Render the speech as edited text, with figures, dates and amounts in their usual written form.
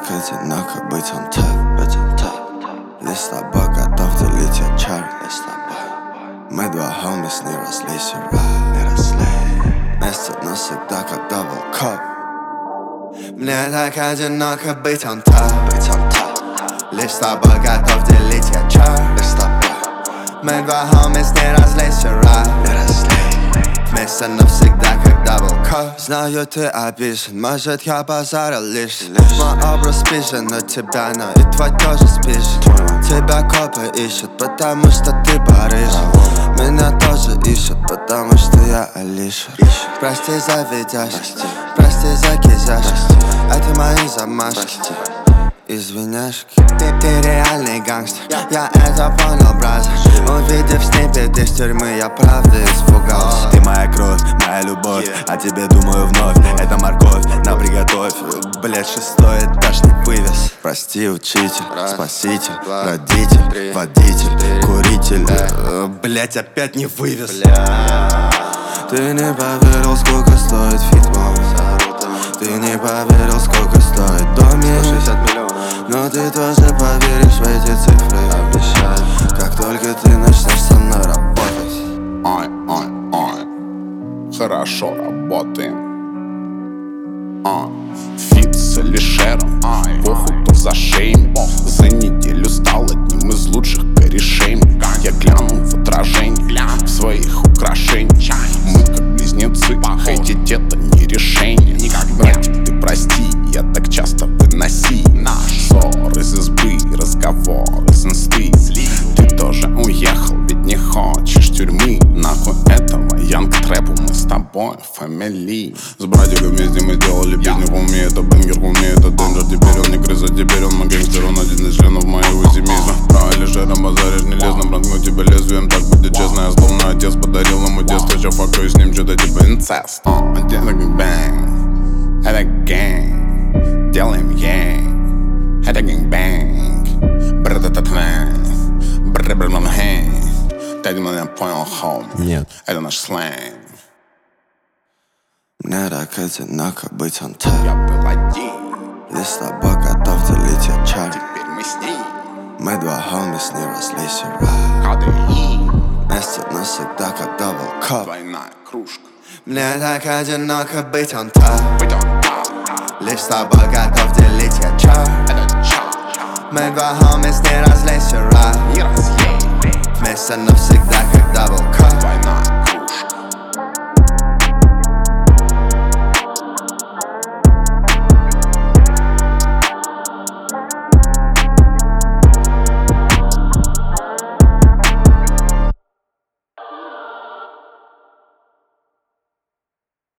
так одиноко быть on top. Лишь с тобой готов делить я чар. Мы два хомис не росли сюда. Вместе навсегда как дабл коп. Мне так одиноко быть on top. Лишь с тобой готов делить я чар. Мы два хомис не росли сюда. Вместе навсегда как дабл коп. Знаю, ты обижен, может я базарил лишь. Мой образ спижен на тебя, но и твой тоже спижен. Тебя копы ищут, потому что ты Париж. Меня тоже ищут, потому что я Алиша. Прости за видяшки, прости за кизяшки. Это мои замашки, извиняшки. Ты реальный гангстер, я это понял, брат. Увидев сниппет из тюрьмы, я правда испугался. Ты моя кровь, моя любовь, о тебе думаю вновь. Это морковь, на приготовь. Блять, 6-й этаж не вывез. Прости, учитель, спаситель, родитель, водитель, куритель. Блять, опять не вывез. Ты не поверил, сколько стоит фитбол. Ты не поверил, сколько стоит домик. 60 миллионов. Но ты тоже поверишь в эти цифры. Обещаю, как только ты начнешь со мной работать. Ой, хорошо работаем. Фит с Алишером, похуй за шеем. За неделю стал одним из лучших корешей. Я глянул в отражение в своих украшениях. Мы как близнецы, хейтить это не решение. Братик, ты прости, я так часто выноси ссор из избы, разговор из инсты. Ты тоже уехал, ведь не хочешь тюрьмы. Нахуй этого янг трэпу, мы с тобой фамилии. С братиком вместе мы сделали песню, хуми, это бенгер, хуми, это денджер. Теперь он не крыса, теперь он мой гангстер, он один из членов моего семейства. Про Алишера базаришь не лезно, проткну тебя лезвием, так будет честно. Я словно отец подарил ему детство, сейчас факаю с ним что-то типа инцест. Это гэнг-бэнг, это гэнг, делаем янг, это гэнг-бэнг, бра-та-та-та-та, бра-бра-бра-бра-бра. Ты меня понял, хоми? Нет. Это наш сленг. Мне так одиноко быть on top. Я был один, Лишь с тобой готов делить я чар. теперь мы с ним. Мы два хомис не росли сюда. КДИ, Вместе навсегда как дабл коп. двойная кружка. Мне так одиноко быть on top. Быть он так, Лишь с тобой готов делить я чар. это чар. Мы два хомис не росли сюда. Не разъей, Вместе навсегда как дабл коп. двойная